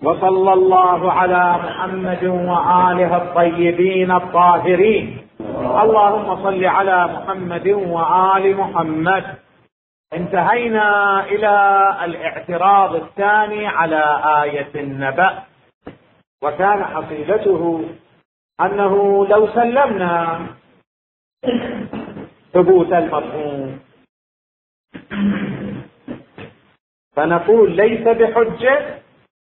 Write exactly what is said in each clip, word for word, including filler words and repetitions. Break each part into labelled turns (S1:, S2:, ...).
S1: وصلى الله على محمد وآله الطيبين الطاهرين. اللهم صل على محمد وآل محمد. انتهينا إلى الاعتراض الثاني على آية النبأ، وكان حصيلته أنه لو سلمنا ثبوت المفهوم فنقول ليس بحجة،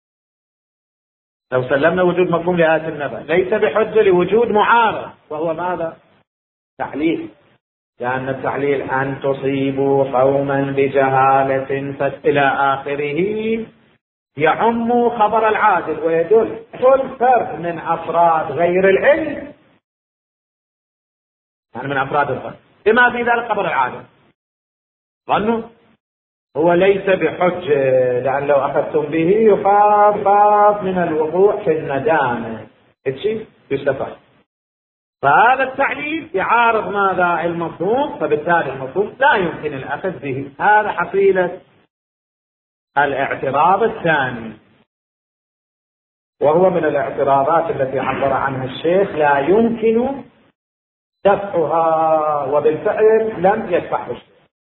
S1: لو سلمنا وجود مفهوم لآية النبأ ليس بحجة لوجود معارض، وهو ماذا؟ تعليل. لأن التعليل أن تصيبوا قوما بجهالة إلى آخره يعم خبر العادل ويدل كل فرد من أفراد غير العلم، يعني من أفراد الظن، بما في ذلك خبر العادل ظنوا هو ليس بحجة، لأن لو أخذتم به يخاف خاف من الوقوع في الندامة، الشيء يستفاد. فهذا التعليل يعارض ماذا؟ المفهوم، فبالتالي المفهوم لا يمكن الأخذ به. هذا حصيلة الاعتراض الثاني، وهو من الاعتراضات التي عبر عنها الشيخ لا يمكن دفعها، وبالفعل لم يدفعه الشيخ.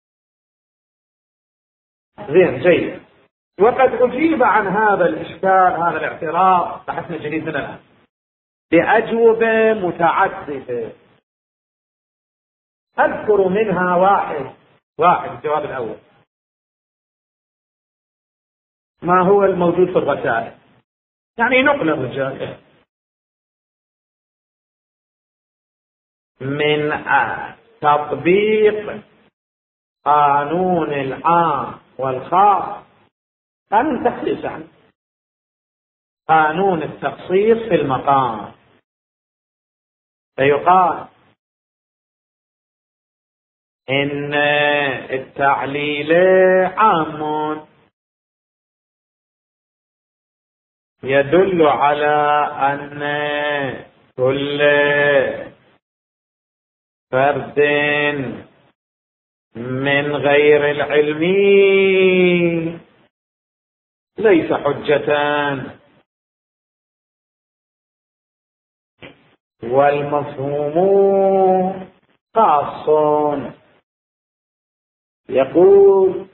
S1: زين جيد. وقد أجيب عن هذا الإشكال، هذا الاعتراض، بحثنا جديد من الآن بأجوبة متعددة. أذكر منها واحد واحد الجواب الأول، ما هو الموجود في الرسائل، يعني نقل الرجال من تطبيق قانون العام والخاص، قانون التخصيص، يعني قانون التخصيص في المقام، فيقال إن التعليل عام يدل على أن كل فرد من غير العلم ليس حجة، والمفهوم خاص. يقول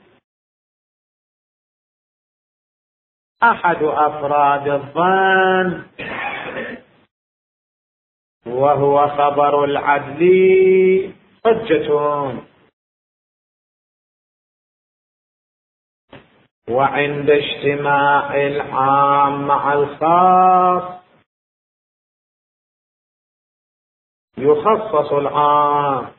S1: أحد أفراد الظن وهو خبر العدل حجة، وعند اجتماع العام مع الخاص يخصص العام،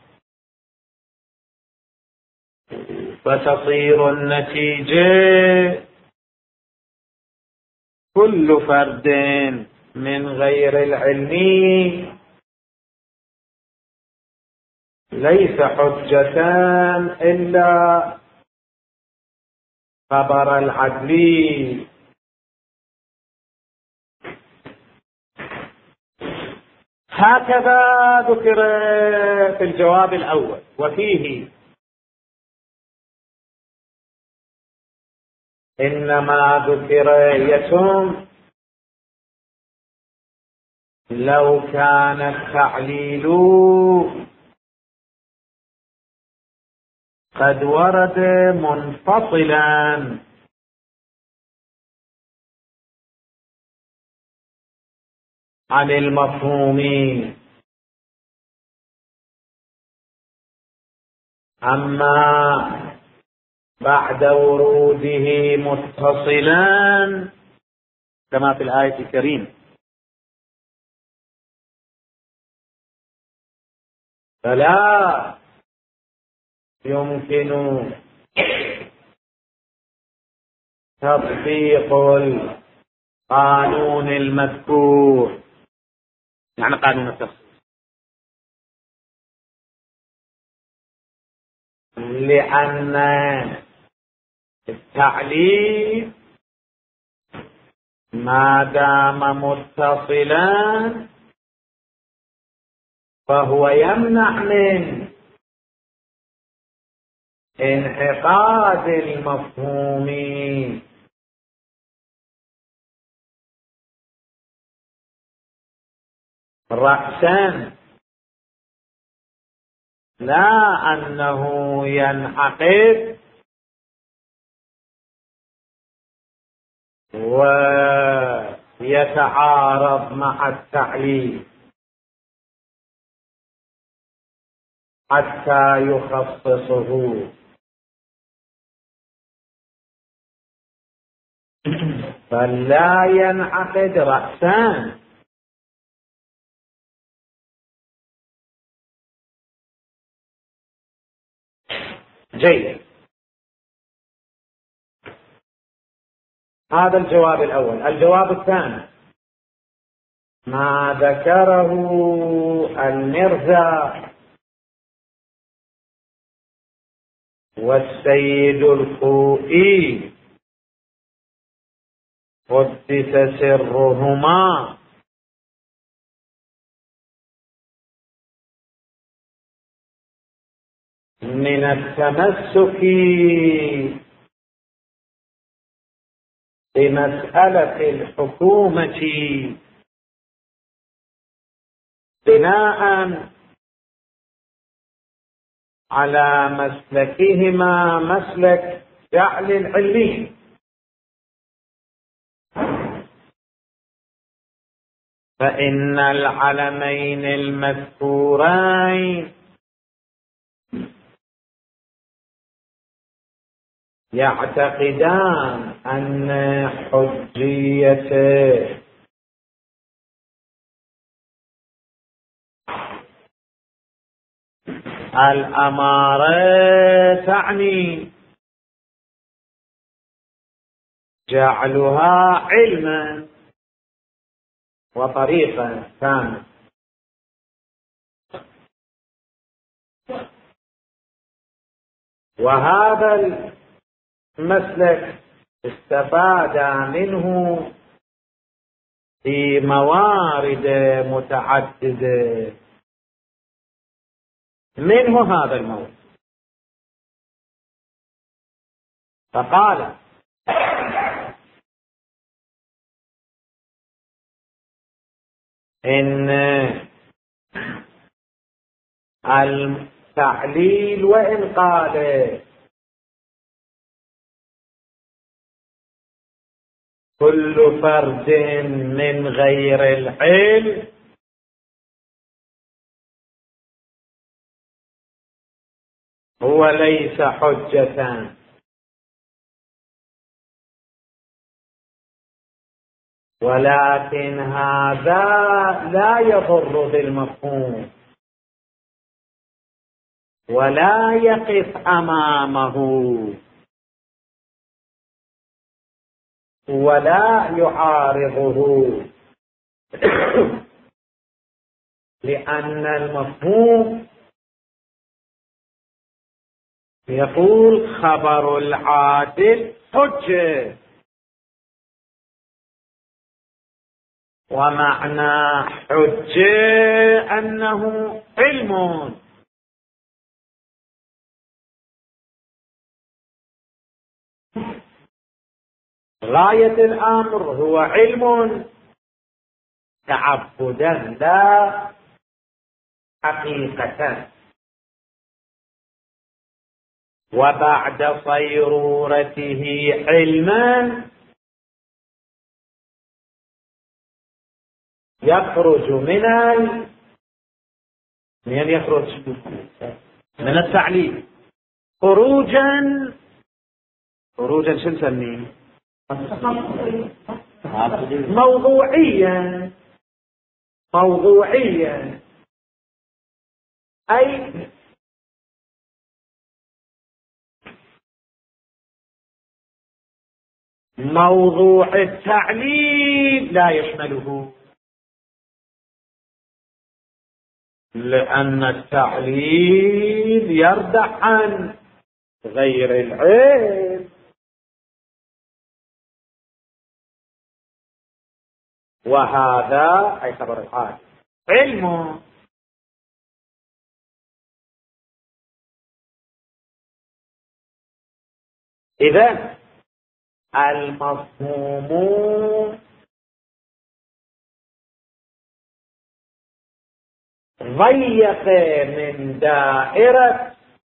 S1: فتصير النتيجة كل فرد من غير العلم ليس حجة إلا خبر العدل. هكذا ذكر في الجواب الأول، وفيه إنما ذكر يتم لو كان التعليل قد ورد منفصلا عن المفهوم، أما بعد وروده متصلا كما في الآية الكريمة فلا يمكن تطبيق القانون المذكور، يعني قانون التخصيص، لأن التعليل ما دام متصلا فهو يمنع من انعقاد المفهوم رأسا، لا أنه ينعقد ويتعارض مع التعليل حتى يخصصه. فلا ينعقد رأسان. جيد، هذا الجواب الأول. الجواب الثاني ما ذكره المرزا والسيد الخوئي قدس سرهما من التمسك بمسألة الحكومة بناء على مسلكهما مسلك جعل العلمين، فإن العلمين المذكورين يعتقدان أن حجية الأمارة تعني جعلها علما وطريقا ثانية. وهذا المسلك استفاد منه في موارد متعددة، منه هذا الموضوع. فقال إن التعليل وإن قال كل فرد من غير العلم هو ليس حجة، ولكن هذا لا يضر بالمفهوم ولا يقف أمامه ولا يعارضه، لأن المفهوم يقول خبر العادل حجة، ومعنى حجة أنه علم. غاية الأمر هو علم تعبدا لا حقيقة، وبعد صيرورته علما يخرج من ال... من يخرج من التعليل خروجا خروجا شو نسميه؟ موضوعيا موضوعيا أي موضوع التعليل لا يشمله، لأن التعليل يردع عن غير العلم، وهذا أي خبر الحال علم. إذن المفهوم ضيق من دائرة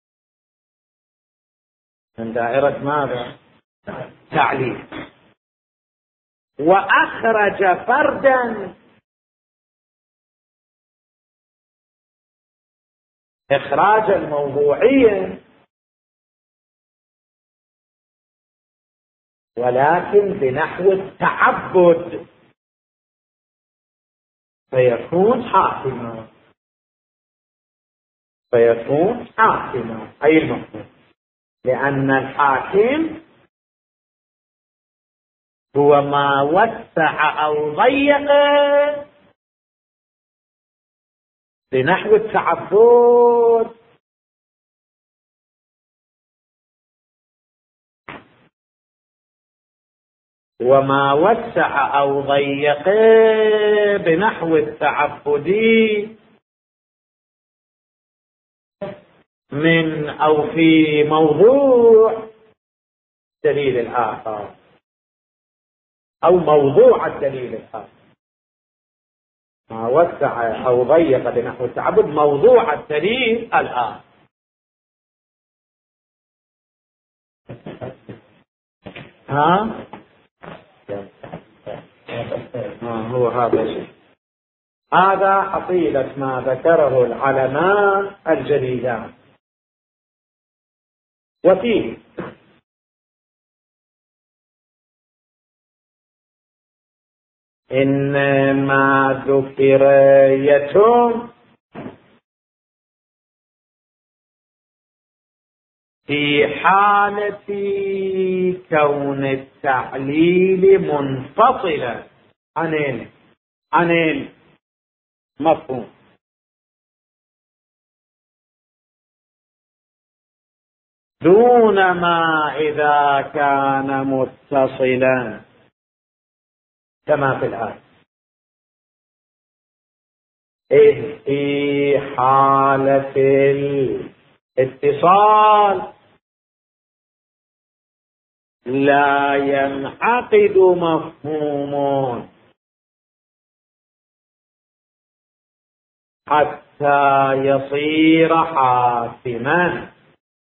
S1: من دائرة ماذا؟ تعليل، وأخرج فردا إخراجا موضوعيا، ولكن بنحو التعبد، فيكون حاكما فيكون حاكما أي المفهوم، لأن الحاكم هو ما وسع أو ضيق بنحو التعبد. وما وسع أو ضيق بنحو التعبد من أو في موضوع دليل الآخر أو موضوع الدليل الآخر. ما وسع أو ضيق بنحو التعبد موضوع الدليل الآخر. ها آه هو هذا الشيء. هذا حصيلة ما ذكره العلمان الجليلان. وفيه إنما ذكر يتم في حالة كون التعليل منفصلا عن عن المفهوم، دون ما إذا كان متصلا كما في الآية. إذ في حالة الاتصال لا ينعقد مفهوم حتى يصير حاكما.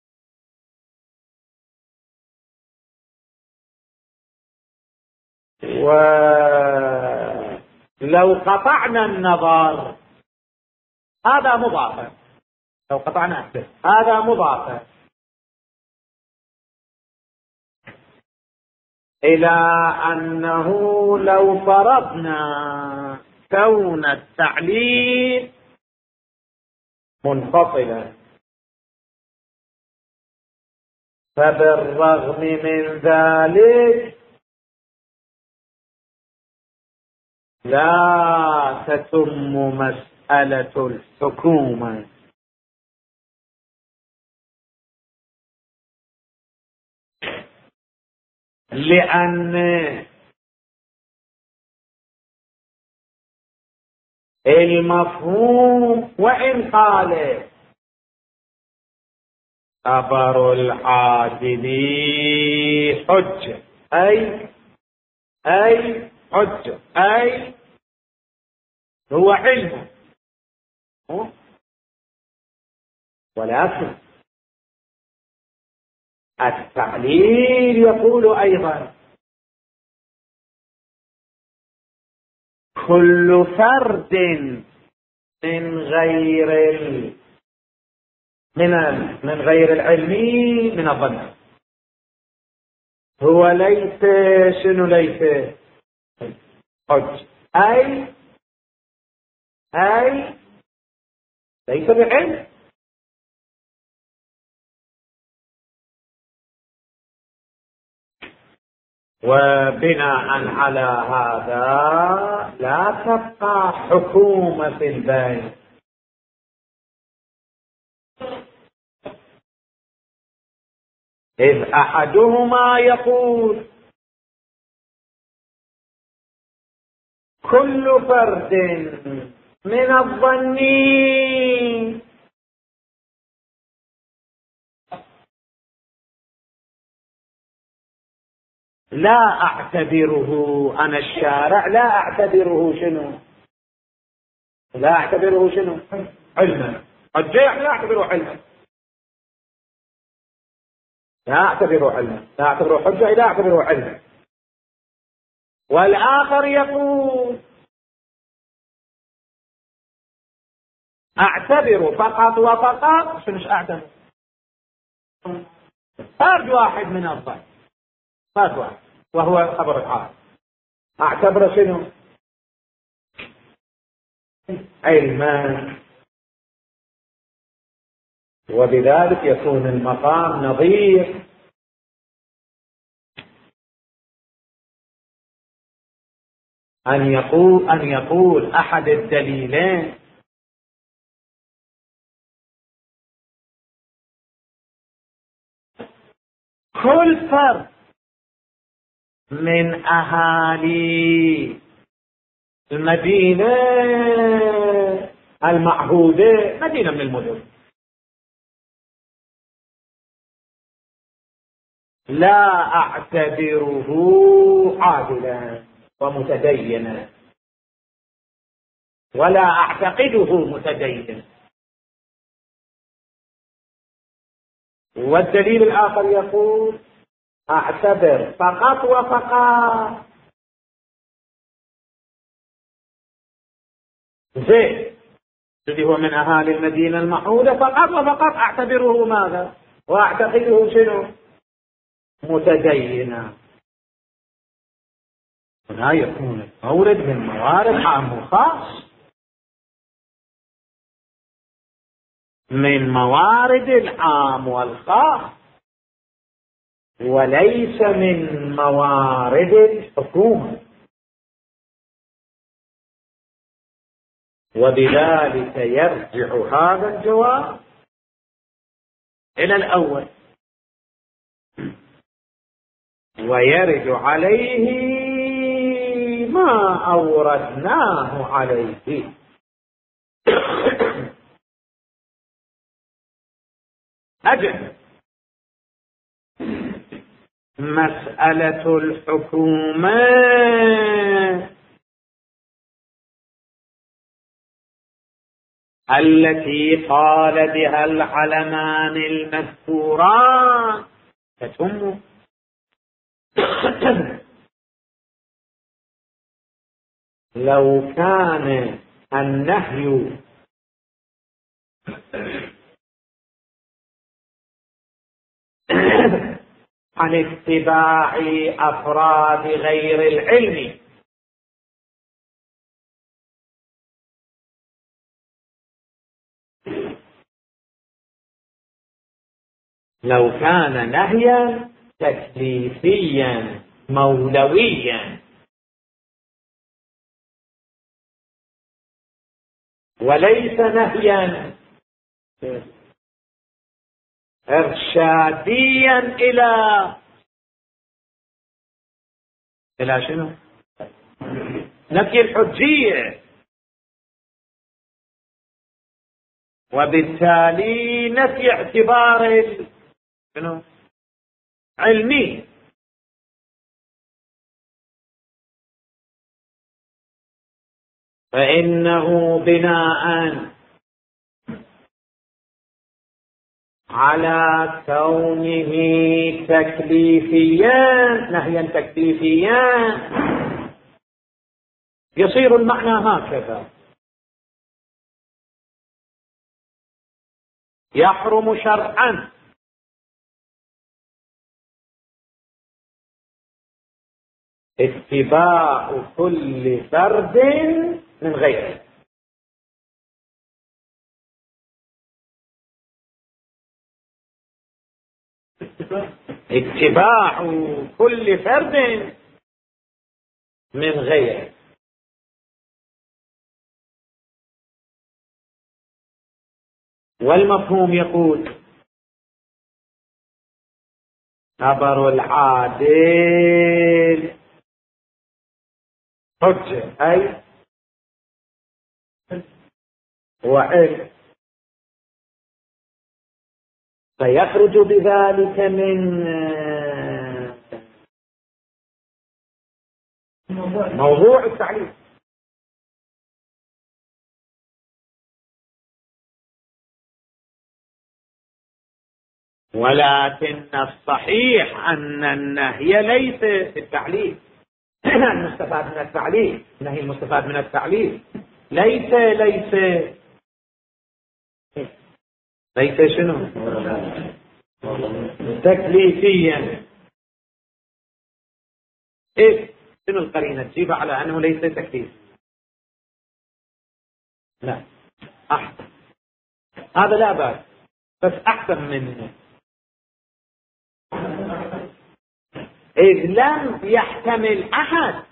S1: ولو قطعنا النظر هذا مضاف، لو قطعنا هذا مضاف إلى أنه لو فرضنا كون التعليل منفصلا، فبالرغم من ذلك لا تتم مسألة الحكومة، لأن المفهوم وإن قال خبر العادل حجة أي أي حجة أي هو علم، ولكن التعليل يقول أيضا كل فرد من غير ال... من ال... من غير العلمي من الظن هو ليس شنو ليس حج أي أي ليس بعلم. وبناء على هذا لا تبقى حكومة في البين، إذ أحدهما يقول كل فرد من الظن لا أعتبره أنا الشارع لا أعتبره شنو لا أعتبره شنو علما. حجة يعني لا أعتبره علما، لا أعتبره علما، لا أعتبره حجة، لا أعتبره علما. والآخر يقول أعتبر فقط وفقط. شو مش أعتبر؟ فرد واحد من الظن، فرد واحد وهو خبر العام. أعتبر شنو؟ علما. وبذلك يكون المقام نظير أن يقول أن يقول أحد الدليلين كل فرد من أهالي المدينة المعهودة، مدينة من المدن، لا أعتبره عادلا ومتدينا ولا أعتقده متدينا. والدليل الآخر يقول أعتبر فقط وفقط زيد الذي هو من أهالي المدينة المعهودة، فقط وفقط أعتبره ماذا؟ وأعتقده شنو؟ متدينا. هنا يكون المورد من موارد عام وخاص، من موارد العام والخاص، وليس من موارد الحكومة. وبذلك يرجع هذا الجواب إلى الأول، ويرد عليه ما أوردناه عليه. أجل مسألة الحكومة التي قال بها العلمان المذكوران تتم لو كان النهي عن اتباع أفراد غير العلم لو كان نهيا تكليفيا مولويا وليس نهيا إرشاديا إلى إلى شنو؟ نفي الحجية، وبالتالي نفي اعتبار شنو؟ علمي. فإنه بناء على كونه تكليفيا، نهيا تكليفيا، يصير المعنى هكذا: يحرم شرعا اتباع كل فرد من غيره. اتباع كل فرد من غيره. والمفهوم يقول خبر العادل حجة، أي وعلم، فيخرج بذلك من موضوع التعليم. ولكن الصحيح أن النهي ليس في التعليل. المستفاد من التعليل، النهي المستفاد من التعليل ليس ليس ليس شنو تكليفيا. ايه شنو القرينة تجيب على أنه ليس تكليف؟ لا أحسن، هذا لا بأس، بس أحسن منه، إذ لم يحتمل أحد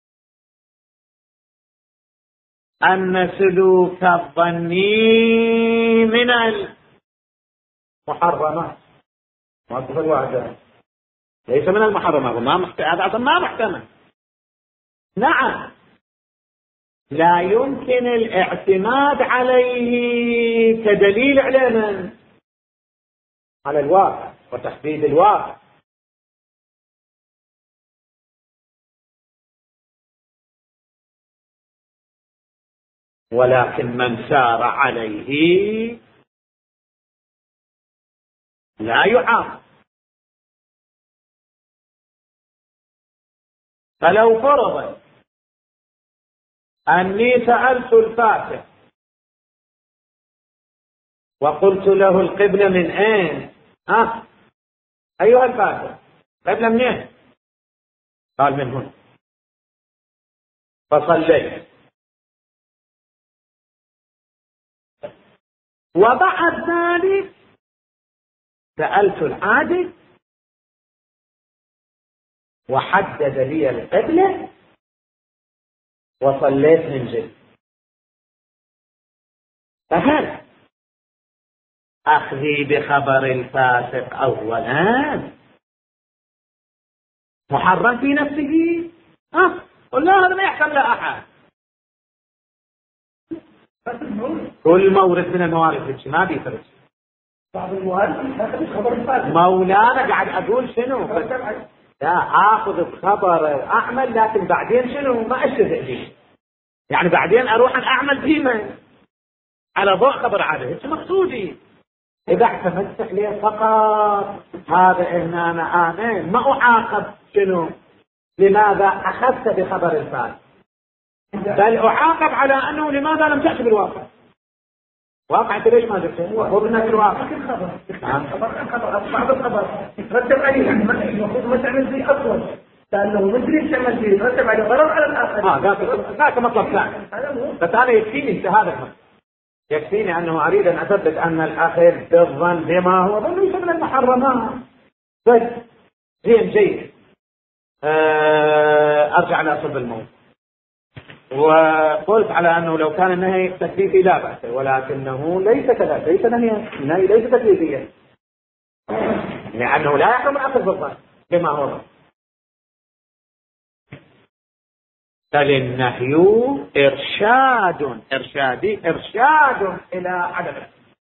S1: أن سلوك الظني من المحرمات موقف الوعد ليس من المحرمات، ما محت... هذا ما محتمل. نعم لا يمكن الاعتماد عليه كدليل على من؟ على الواقع وتحديد الواقع. ولكن من سار عليه لا يعاقب. فلو فرض أني سألت الفاتح وقلت له القبلة من أين؟ ها أيها الفاتح قبلة منين؟ قال من هنا، فصليت، وبعد ذلك سألت العادل وحدد لي القبلة وصليت من جد، فهل أخذي بخبر الفاسق أولا محرم في نفسه؟ ها قل لا هذا ما يحصل لأحد. كل مورد من الموارد ما بيفرق.
S2: بعض الموارد هاخذ خبر الفاسق.
S1: مولانا قاعد أقول شنو؟ لا آخذ بخبر أعمل، لكن بعدين شنو ما أشتهي به، يعني بعدين أروح أن أعمل فيما على ضوء خبر عادة. إيش مقصودي؟ إذا اعتمدت عليه فقط هذا إن أنا آمن ما أعاقب. شنو؟ لماذا أخذت بخبر الفاسق؟ بل أعاقب على أنه لماذا لم تأتي بالواقع. واقع أنت ليش ما جبته؟ هو بدنا في الواقع.
S2: الخبر الخبر بعض الخبر يترتب عليه، يعني المفروض ما تعمل زي أصلا لأنه مدري تعمل زي يترتب عليه ضرر على الآخر.
S1: آه ذاك ذاك مطلب ثاني. بس أنا يكفيني أنت هذا يكفيني أنه أريد أن أثبت أن الأخذ بالظن بما هو ظن ليس من المحرمات. بس زين جيد. أه أرجع لأصل الموت، وقلت على أنه لو كان النهي تكليفي لا بأس، ولكنه ليس كذلك، ليس نهيا، النهي ليس تكليفيا، لأنه لا يحرم الأخذ بالظن بما هو ظن، بل النهي إرشاد إرشادي إرشاد إلى عدم.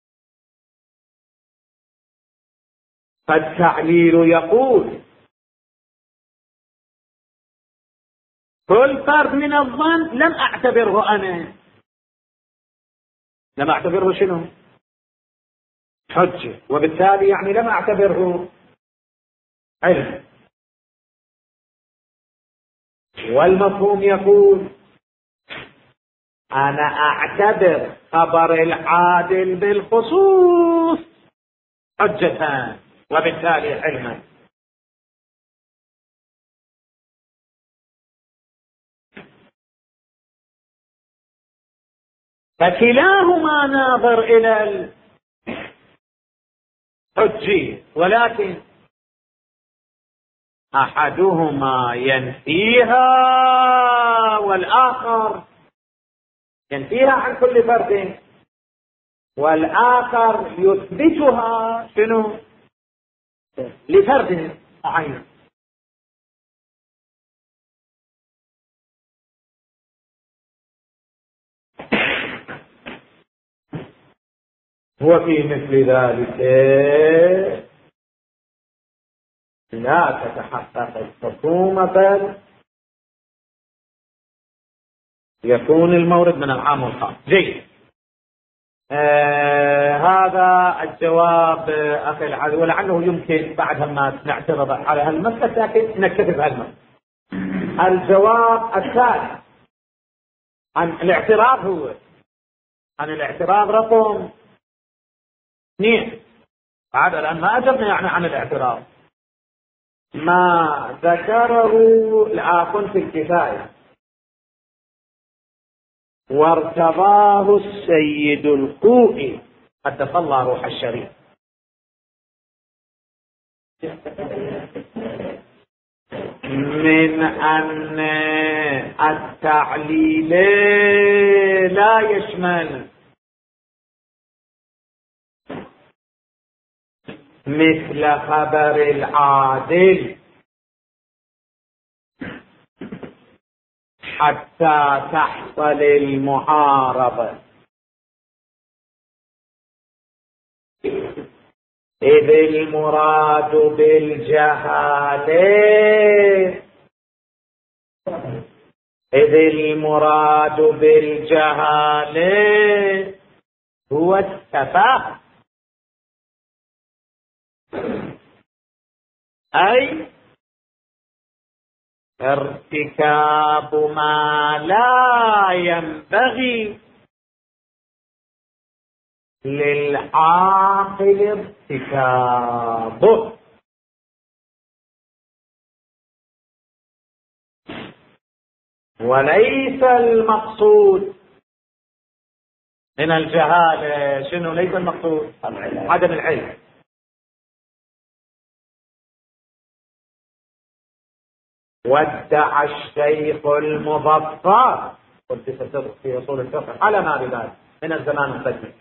S1: فالتعليل يقول كل فرد من الظن لم أعتبره أنا، لم أعتبره شنو؟ حجة، وبالتالي يعني لم أعتبره علم. والمفهوم يقول أنا أعتبر خبر العادل بالخصوص حجة وبالتالي علما. فكلاهما ناظر إلى الحجية، ولكن أحدهما ينفيها والآخر ينفيها عن كل فرد، والآخر يثبتها شنو؟ لفرد معين. وفي مثل ذلك لا تتحقق الحكومة، بل يكون المورد من العام والخاص. جيد. آه هذا الجواب أخي العزيز، ولعله يمكن بعد ما نعترض على هالمسألة لكن نكتب هالمسألة. الجواب الثالث عن الاعتراض هو عن الاعتراض رقم اثنين. بعد الآن ما أجبنا يعني عن الاعتراض ما ذكره الآخر في الكفاية وارتضاه السيد الخوئي قدس الله روح الشريف من أن التعليل لا يشمل مثل خبر العادل حتى تحصل المعارضة، إذ المراد بالجهالة إذ المراد بالجهالة هو التفاهة، أي ارتكاب ما لا ينبغي للعاقل ارتكابه. وليس المقصود من الجهالة شنو؟ ليس المقصود عدم العلم. وادعى الشيخ المظفر قدس سره في اصول الفقه على ما بذلك من الزمان القديم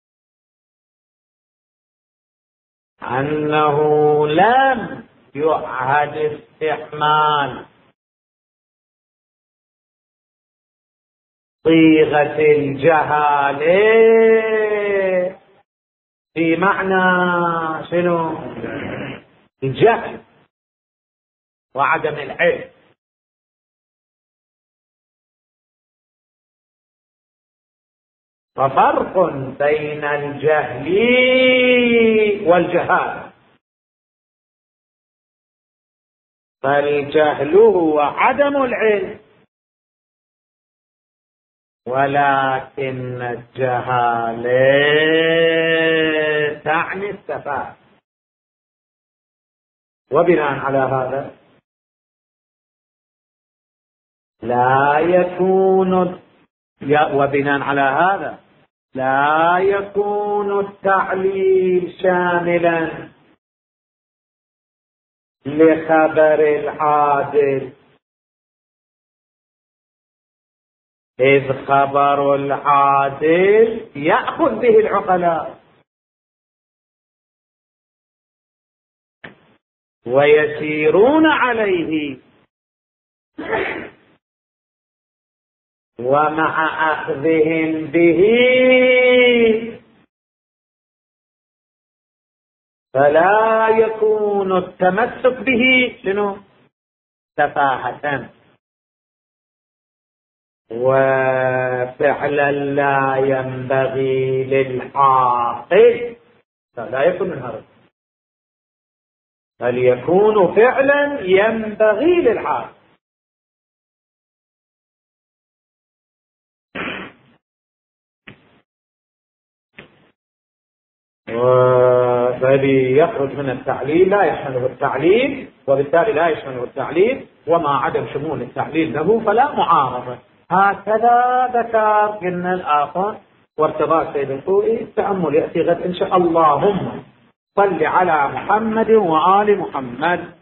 S1: انه لم يعهد استحمال صيغة الجهالة في معنى شنو؟ الجهل وعدم العلم. ففرق بين الجهل والجهالة، فالجهل هو عدم العلم ولكن الجهالة تعني السفاهة. وبناء على هذا لا يكون وبناء على هذا لا يكون التعليل شاملا لخبر العادل، إذ خبر العادل يأخذ به العقلاء ويسيرون عليه، ومع أخذهم به فلا يكون التمسك به شنو؟ سفاهة وفعلا لا ينبغي للعاقل، لا يكون من هذا، بل يكون فعلا ينبغي للعاقل. فالذي يخرج من التعليل لا يشمله التعليل، وبالتالي لا يشمله التعليل، وما عدم شمول التعليل له فلا معارضة. هكذا ذكر قلنا الآخر وارتضاء سيد الخوئي. التأمل يأتي غد إن شاء الله. اللهم صل على محمد وآل محمد.